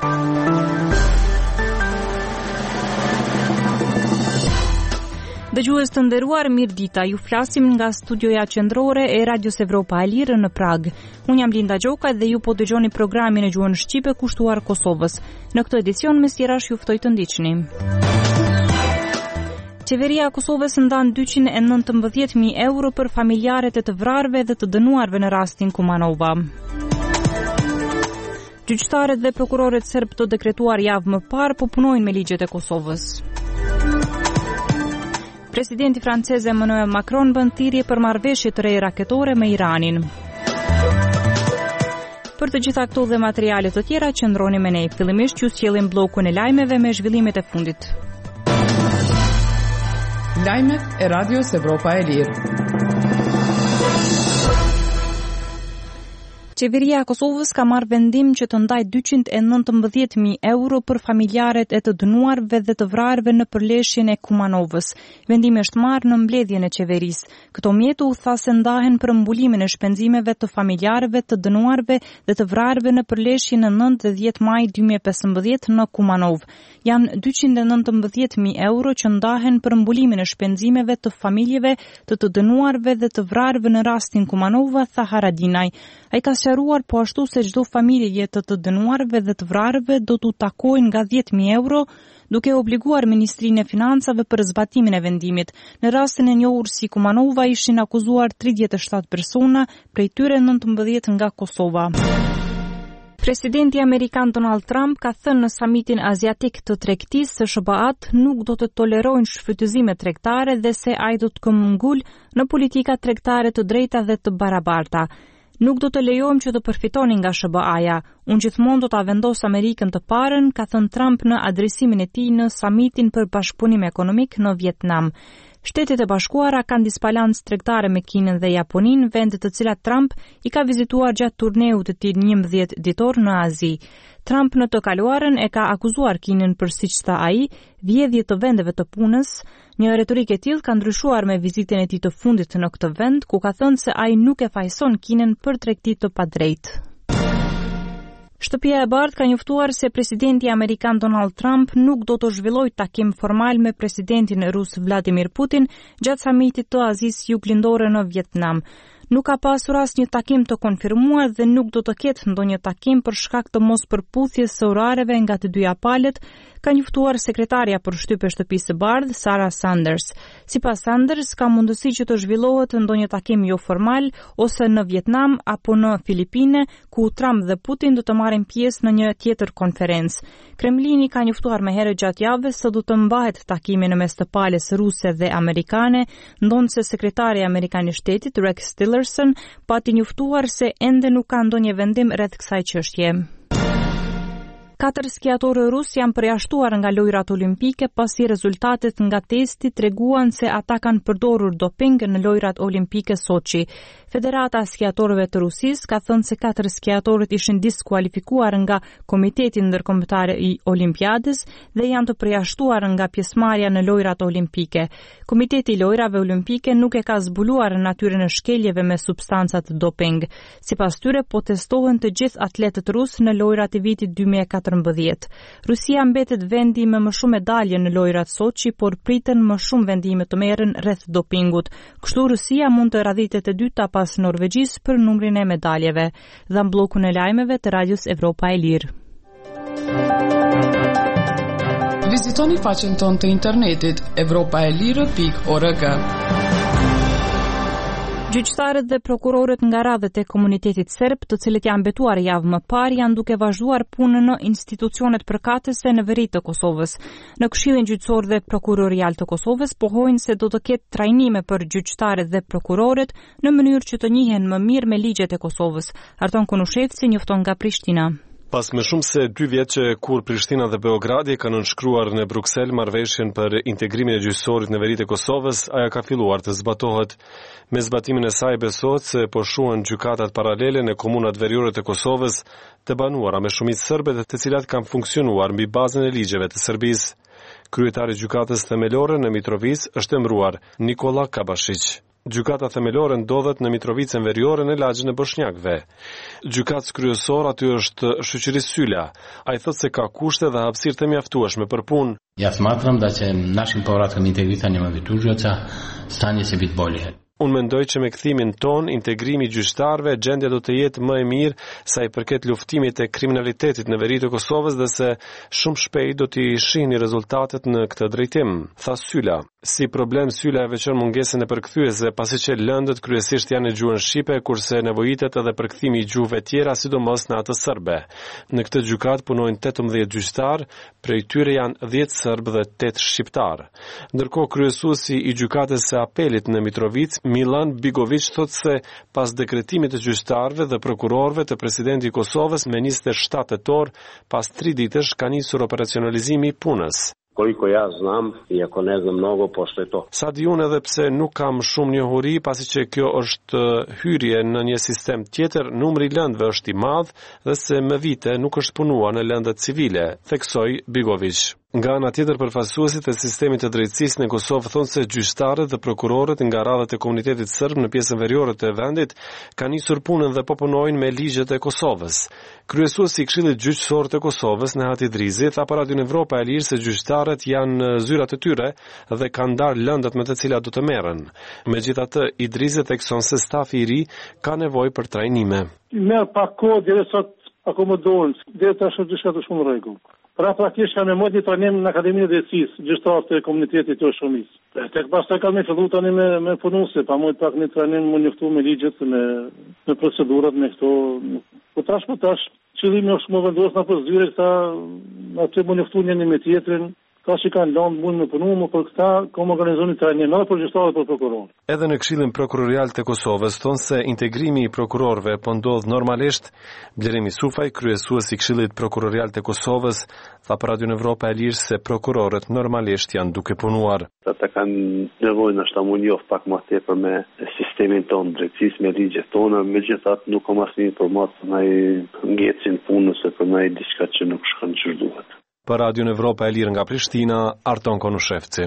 Dëgjues të nderuar, mirë dita, ju flasim nga studioja qendrore e Radios Evropa e Lirë në Prag. Unë jam Linda Gjoka dhe ju po dëgjoni programin e gjuhën shqipe kushtuar Kosovës. Në këtë edicion me sirash ju ftoj të ndiqni. Qeveria e Kosovës ndan 219.000 euro për familjarët e të vrarëve dhe të dënuarve në rastin Kumanova. Gjyqtarët dhe prokurorët serb të dekretuar javë më parë po punojnë me ligjet e Kosovës. Presidenti francez Emmanuel Macron bën thirrje për marrëveshje të reja raketore me Iranin. Për të gjitha këto dhe materiale të tjera, qëndroni me ne. Fillimisht ju sjellim bllokun e lajmeve me zhvillimet e fundit. Lajmet e Radios Evropa e Lirë. Qeveria e Kosovës ka marrë vendim që të ndajë 219.000 euro për familjarët e të dënuarve dhe të vrarëve në përleshjen e Kumanovës. Vendimi është marrë në mbledhjen e qeverisë. Këto mjeto u tha se ndahen për mbulimin e shpenzimeve të familjarëve të dënuarve dhe të vrarëve në përleshjen në 9 dhe 10 maj 2015 në Kumanov. Janë 219.000 euro që ndahen për mbulimin e shpenzimeve të familjeve të dënuarve dhe të vrarëve në rastin Kumanova, tha Haradinaj. Ai ka sqaruar po ashtu se çdo familje të dënuarve dhe të vrarëve do t'u takojnë nga 10.000 euro, duke obliguar Ministrinë e Financave për zbatimin e vendimit. Në rastin e njohur si Kumanova ishin akuzuar 37 persona, prej tyre 19 nga Kosova. Presidenti amerikan Donald Trump ka thënë në samitin aziatik të tregtisë së SBA-t nuk do të tolerojnë shfrytëzime tregtare dhe se ai do të këmbgul në politika tregtare të drejta dhe të barabarta. Nuk do të lejojmë që të përfitoni nga SBA-ja. Unë gjithmonë do ta vendos Amerikën të parën, ka thënë Trump në adresimin e tij në samitin për bashkëpunim ekonomik në Vietnam. Shtetet e Bashkuara kanë disbalancë tregtare me Kinën dhe Japoninë, vende të cilat Trump i ka vizituar gjatë turneut të tij 11 ditor në Azi. Trump në të kaluarën e ka akuzuar Kinën për, siç tha ai, vjedhje të vendeve të punës. Një retorikë e tillë ka ndryshuar me vizitën e tij të fundit në këtë vend, ku ka thënë se ai nuk e fajson Kinën për tregti të padrejtë. Shtëpia e Bardhë ka njoftuar se presidenti amerikan Donald Trump nuk do të zhvillojë takim formal me presidentin rus Vladimir Putin gjatë samitit të Azisë Juglindore në Vietnam. Nuk ka pasur asnjë takim të konfirmuar dhe nuk do të ketë ndonjë takim për shkak të mospërputhjes së orareve nga të dyja palët, ka njoftuar sekretarja për shtypje shtëpisë së Bardhë, Sarah Sanders. Sipas Sanders, ka mundësi që të zhvillohet ndonjë takim jo formal ose në Vietnam apo në Filipine, ku Trump dhe Putin do të marrin pjesë në një tjetër konferencë. Kremlini ka njoftuar më herët gjatë javës se do të mbahet takimi në mes të palës ruse dhe amerikane, ndonse sekretari amerikan i shtetit Rex Tillerson pati njoftuar se ende nuk ka ndonjë vendim rreth kësaj çështje. 4 skiatorë rus janë përjashtuar nga lojrat olimpike pasi rezultatet nga testi treguan se ata kanë përdorur doping në lojrat olimpike Sochi. Federata e skiatorëve të Rusisë ka thënë se 4 skiatorët ishin diskualifikuar nga Komiteti Ndërkombëtar i Olimpiadës dhe janë të përjashtuar nga pjesëmarrja në lojrat olimpike. Komiteti i Lojrave Olimpike nuk e ka zbuluar natyrën e shkeljeve me substanca të doping. Sipas tyre, po testohen të gjithë atletët rusë në lojrat e vitit 2014. Rusia mbetet vendi me më shumë medalje në lojrat Sochi, por priten më shumë vendime të merren rreth dopingut. Kështu Rusia mund të radhitet e dyta pas Norvegjisë për numrin e medaljeve. Dha bllokun e lajmeve të Radios Evropa e Lirë. Vizitoni faqen tonë të internetit evropaelire.org. Gjyqtarët dhe prokurorët nga radhët e komunitetit serb, të cilët janë betuar javë më parë, janë duke vazhduar punën në institucionet përkatëse në veri të Kosovës. Në Këshillin Gjyqësor dhe Prokurorial të Kosovës pohojnë se do të ketë trajnime për gjyqtarët dhe prokurorët në mënyrë që të njihen më mirë me ligjet e Kosovës. Arton Kunushevci njofton nga Prishtina. Pas më shumë se 2 vjet që kur Prishtina dhe Beogradi kanë nënshkruar në Bruksel marrëveshjen për integrimin e gjyqësorit në veritë e Kosovës, ajo ka filluar të zbatohet. Me zbatimin e saj besohet se po shuhen gjykatat paralele në komunat veriore të Kosovës, të banuara me shumicë serbe, të cilat kanë funksionuar mbi bazën e ligjeve të Serbisë. Kryetari i gjykatës themelore në Mitrovic është emëruar Nikola Kabashić. Gjykata themelore ndodhet në Mitrovicën Veriore në lagjin e Boshnjakëve. Gjykatës kryesor aty është shoqëria Syla. Ai thotë se ka kushte dhe hapësirë të mjaftueshme për punë. Ja smatram da će našim povratkom integrisanjem tužioca stanje će biti bolje. Unë mendoj që me kthimin ton, integrimi i gjyqtarëve, gjendja do të jetë më e mirë sa i përket luftimit e kriminalitetit në veri të Kosovës dhe se shumë shpejt do t'i shihni rezultatet në këtë drejtim, tha Syla. Si problem Syla e veçon mungesën e përkthyesve, pasi që lëndët kryesisht janë në gjuhën shqipe, kurse nevojitet edhe përkthimi i gjuhëve tjera, sidomos në atë serbe. Në këtë gjykat punojnë 18 gjyqtar, prej tyre janë 10 serb dhe 8 shqiptar. Ndërkohë kryesuesi i gjykatës së apelit në Mitrovic, Milan Bigovic, thotë se pas dekretimit të gjyqtarëve dhe prokurorëve të presidenti i Kosovës me 27 tetor, pas 3 ditësh ka nisur operacionalizimi i punës. Koliko ja znam, iako ne znam mnogo, pošto je to. Sa di unë edhe pse nuk kam shumë njohuri, pasi që kjo është hyrje në një sistem tjetër, numri i lëndëve është i madh dhe se me vite nuk është punuar në lëndët civile, theksoi Bigovic. Nga ana tjetër, përfaqësuesit e sistemit të drejtësisë në Kosovë thonë se gjyqtarët dhe prokurorët nga radhët e komunitetit serb në pjesën veriore të vendit kanë nisur punën dhe po punojnë me ligjet e Kosovës. Kryesuesi i Këshillit Gjyqësor të Kosovës, Nehat Idrizi, tha për Radio Evropa e Lirë se gjyqtarët janë në zyrat e tyre dhe kanë ndarë lëndët me të cilat do të merren. Megjithatë, Idrizi thekson se stafi i ri ka nevojë për trajnime. Merr pak kohë deri sot akomodohen, deri tash është diçka të shumë rregull. Pra praktikisht kanë më një trajnim në Akademinë e Drejtësisë, gjyqtarë të komunitetit të shumicë. Tek pastaj kanë filluar tani me punuese, pa më pak një trajnim më njoftu me ligjet, me procedurat, me këto. Po tash qëllimi është më vendosur në përzyre këta aty më njoftu një me tjetrin. Ka që kanë lënë mund me punu, më për këta, kom organizoni trajnim, edhe për gjyqtarë dhe për prokurorë. Edhe në Këshillin Prokurorial të Kosovës thonë se integrimi i prokurorëve po ndodh normalisht. Blerimi Sufaj, kryesuesi i Këshillit Prokurorial të Kosovës, tha për Radio Evropa e Lirë se prokurorët normalisht janë duke punuar. Ata kanë nevojë na shtamu njoft pak më tepër me sistemin tonë drejtësisë, me ligjet tona, megjithatë nuk kam asnjë informacion na ngecin punës për më diçka që nuk shkon çu duhet. Për Radio Evropa e Lirë nga Prishtina, Arton Konushevci.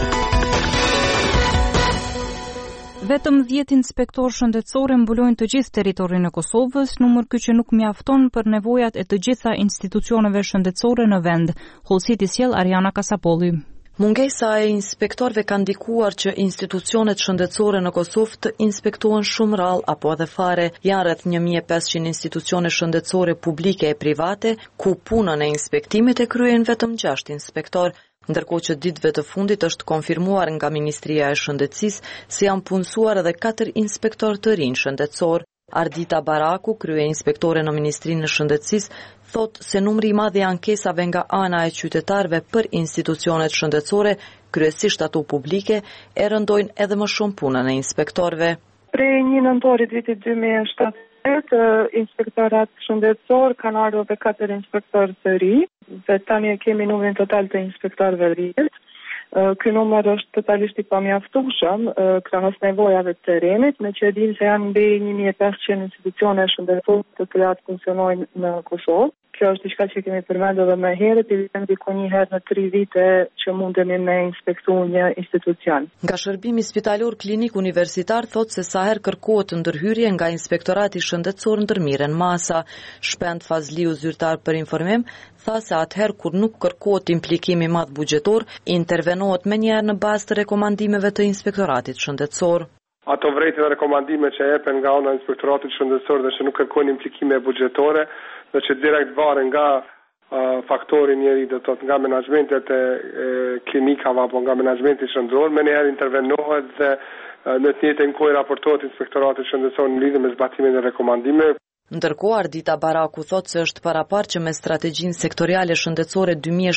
Vetëm 10 inspektorë shëndetësore mbulojnë të gjithë territorin e Kosovës, numër ky që nuk mjafton për nevojat e të gjitha institucioneve shëndetësore në vend. Hollësiti sjell Ariana Kasapolli. Mungesa e inspektorëve ka ndikuar që institucionet shëndetësore në Kosovë të inspektohen shumë rrallë apo edhe fare. Janë rreth 1500 institucione shëndetësore publike e private, ku punën e inspektimit e kryejnë vetëm 6 inspektorë, ndërkohë që ditëve të fundit është konfirmuar nga Ministria e Shëndetësisë se janë punësuar edhe 4 inspektorë të rinj shëndetësor. Ardita Baraku, krye inspektore në Ministrinë e Shëndetësisë, thot se numri i madh i ankesave nga ana e qytetarëve për institucionet shëndetësore, kryesisht ato publike, e rëndojnë edhe më shumë punën e inspektorëve. Prej 1 nëntorit vitit 2017, inspektorat shëndetësor kanë ardhur edhe 4 inspektorë të ri, dhe tani kemi numrin total të inspektorëve rinj. Ky numër është totalisht i pamjaftueshëm krahas nevojave të terrenit, me që dim se janë mbi 1500 institucione shëndetësore të cilat funksionojnë në Kosovë. Kjo është diçka që kemi përmendur edhe më herët, i vjen diku një herë në 3 vite që mundemi me inspektu një institucion. Nga shërbimi spitalor klinik universitar thot se sa herë kërkohet ndërhyrje nga inspektorati shëndetësor ndërmirren masa. Shpend Fazliu, zyrtar për informim, tha se atëherë kur nuk kërkohet implikim i madh buxhetor, intervenohet menjëherë në bazë të rekomandimeve të inspektoratit shëndetësor. Ato vrejtje dhe rekomandime që jepen nga ana e inspektoratit shëndetësor dhe që nuk kërkojnë implikime buxhetore, dhe që direkt varen nga faktori njeri, do të thotë nga menaxhmentet e klinikave apo nga menaxhmenti shëndetësor, menjëherë intervenohet dhe në të njëjtën kohë raportohet inspektoratit shëndetësor në lidhje me zbatimin e rekomandimeve. Ndërkohë Ardita Baraku thot se është paraparë që me strategjinë sektoriale shëndetësore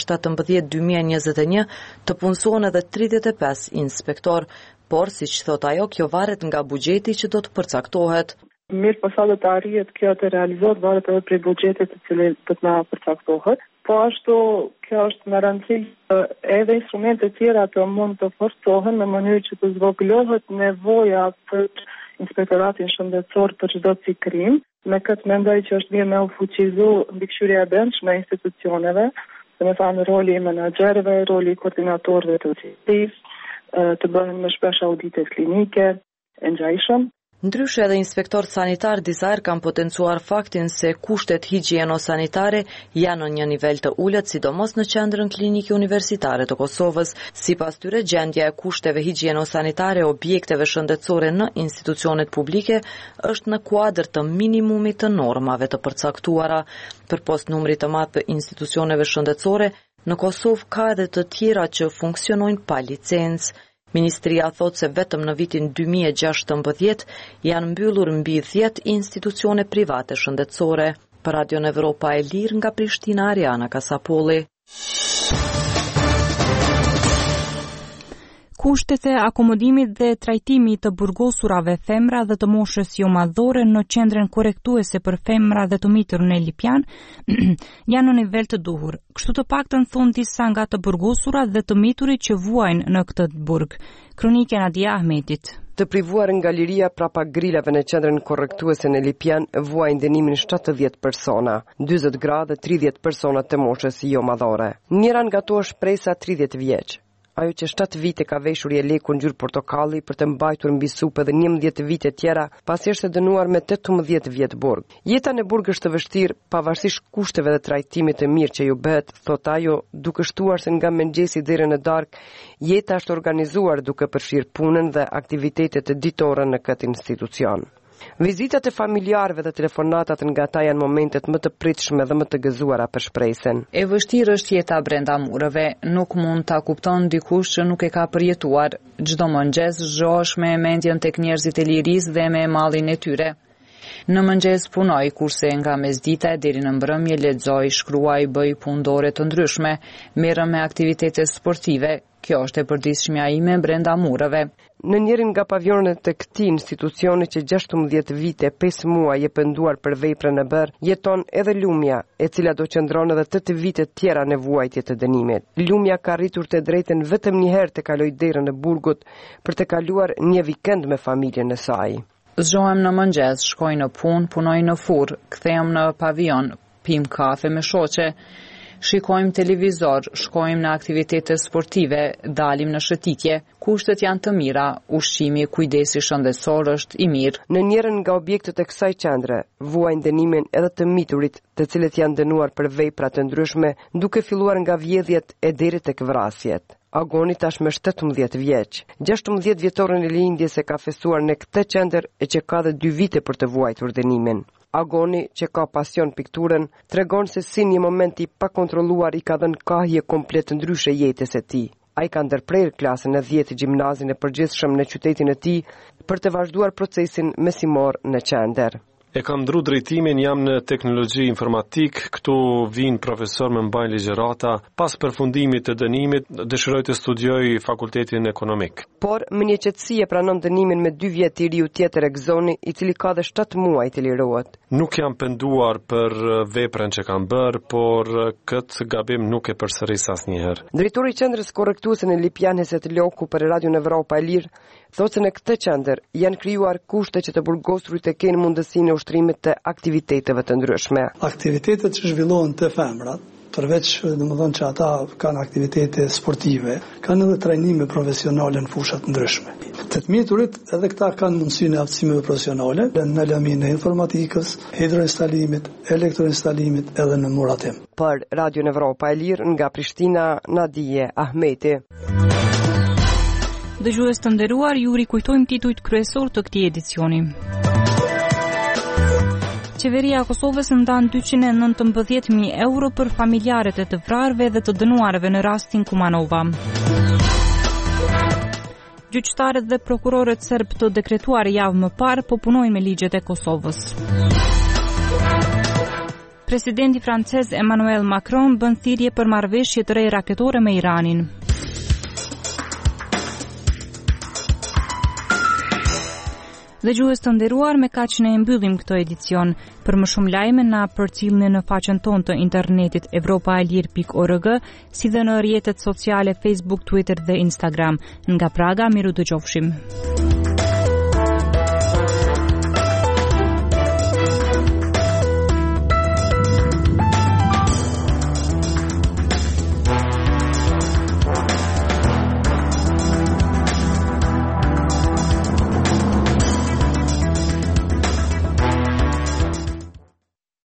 2017-2021 të punësohen edhe 35 inspektor, por siç thot ajo, kjo varet nga buxheti që do të përcaktohet. Mirë, po sa do të arrihet kjo të realizohet varet edhe prej buxhetit të cilit do të na përcaktohet. Po ashtu kjo është me rëndësi edhe instrumente tjera të mund të forcohen në mënyrë që të zvogëlohet nevoja për inspektoratin shëndetësor për çdo cikrim. Me këtë mendoj që është mirë me u fuqizu mbikëqyrja e brendshme e institucioneve, me thënë roli i menaxherëve, roli i koordinatorëve të cilësisë, të bëhen më shpesh audite klinike. ngjajshëm. Ndryshe edhe inspektorët sanitar disa herë kanë potencuar faktin se kushtet higjieno-sanitare janë në një nivel të ulët, sidomos në qendrën klinike universitare të Kosovës. Sipas tyre, gjendja e kushteve higjieno-sanitare e objekteve shëndetësore në institucionet publike është në kuadër të minimumit të normave të përcaktuara. Përpost numrit të madh të institucioneve shëndetësore, në Kosovë ka edhe të tjera që funksionojnë pa licencë. Ministria thot se vetëm në vitin 2016 janë mbyllur mbi 10 institucione private shëndetësore. Për Radion Evropa e Lirë nga Prishtina, Ariana Kasapolli. Kushtet e akomodimit dhe trajtimit të burgosurave femra dhe të moshës jo madhore në qendrën korrektuese për femra dhe të mitur në Lipjan janë në nivel të duhur. Kështu të paktën thonë disa nga të burgosurat dhe të miturit që vuajnë në këtë burg. Kronike Nadia Ahmetit. Të privuar nga liria prapa grilave në qendrën korrektuese në Lipjan vuajnë dënimin 70 persona, 40 gra dhe 30 persona të moshës jo madhore. Njëra nga to është presa 30 vjeç. Ajo që 7 vite ka veshur jeleku ngjyrë portokalli për të mbajtur mbi supë dhe 11 vite tjera pasi është dënuar me 18 vjet burg. Jeta në burg është e vështirë pavarësisht kushteve dhe trajtimit të mirë që ju bëhet, thot ajo, duke shtuar se nga mëngjesi deri në darkë, jeta është organizuar duke përfshirë punën dhe aktivitetet ditore në këtë institucion. Vizitat e familjarëve dhe telefonatat nga ata janë momentet më të pritshme dhe më të gëzuara për shpresën. E vështirë është jeta brenda mureve, nuk mund ta kupton dikush që nuk e ka përjetuar. Çdo mëngjes zhohesh me mendjen tek njerëzit e lirisë dhe me mallin e tyre. Në mëngjes punoj, kurse nga mesdita deri në mbrëmje lexoj, shkruaj, bëj punëdore të ndryshme, merrem me aktivitete sportive. Kjo është e përditshmja ime brenda mureve. Në njërin nga pavionet të këtij institucioni që 16 vite, 5 muaj e penduar për veprën e bërë, jeton edhe Lumja, e cila do qëndron edhe 8 vite tjera në vuajtje të dënimit. Lumja ka rritur të drejtën vetëm një herë të kaloj derën e burgut për të kaluar një vikend me familjen e saj. Zgjohem në mëngjes, shkoj në punë, punoj në furrë, kthehem në pavion, pim kafe me shoqe. Shikojmë televizor, shkojmë në aktivitete sportive, dalim në shëtitje. Kushtet janë të mira, ushqimi, kujdesi shëndetësor është i mirë. Në njërin nga objektet e kësaj qendre, vuajnë dënimin edhe të miturit, të cilët janë dënuar për vepra të ndryshme, duke filluar nga vjedhjet e deri tek vrasjet. Agoni tashmë 17 vjeç. 16 vjetorin e lindjes e ka festuar në këtë qendër e që ka dhe 2 vite për të vuajtur dënimin. Agoni, që ka pasion pikturën, tregon se si një moment i pakontrolluar i ka dhënë kahje komplet ndryshe jetës e tij. Ai ka ndërprerë klasën e 10 gjimnazin e përgjithshëm në qytetin e tij për të vazhduar procesin mesimor në qendër. E kam ndru drejtimin, jam në teknologji informatik, këtu vinë profesor me mbajnë ligjërata, pas përfundimit të dënimit, dëshiroj të studioj fakultetin ekonomik. Por, më një qetësi e pranon dënimin me 2 vjet i riu tjetër e gëzoni, i cili ka dhe 7 muaj të lirohet. Nuk jam penduar për veprën që kam bërë, por këtë gabim nuk e përsëris asnjëherë. Drejtori i qendrës korrektuese në Lipjan Heset Loku për Radion Evropa e Lirë, thotë se në këtë qendër janë krijuar kushte që të burgosurit të kenë mundësinë e ushtrimit të aktiviteteve të ndryshme. Aktivitetet që zhvillohen te femrat, përveç domethënë që ata kanë aktivitete sportive, kanë edhe trajnime profesionale në fusha të ndryshme. Të miturit edhe këta kanë mundësinë e aftësimeve profesionale në laminë e informatikës, hidroinstalimit, elektroinstalimit edhe në muratim. Për Radion Evropa e Lirë nga Prishtina, Nadije Ahmeti. Dëgjues të nderuar, ju rikujtojmë titujt kryesor të këtij edicioni. Qeveria e Kosovës ndan 219.000 euro për familjarët e të vrarëve dhe të dënuarve në rastin Kumanova. Gjyqtarët dhe prokurorët serb të dekretuar javë më parë po punojnë me ligjet e Kosovës. Presidenti francez Emmanuel Macron bën thirrje për marrëveshje të re raketore me Iranin. Dëgjues të nderuar, me kaq ne mbyllim këtë edicion. Për më shumë lajme na përcjellni në faqen tonë të internetit evropaelir.org, si dhe në rrjetet sociale Facebook, Twitter dhe Instagram. Nga Praga, miru dëgjofshim.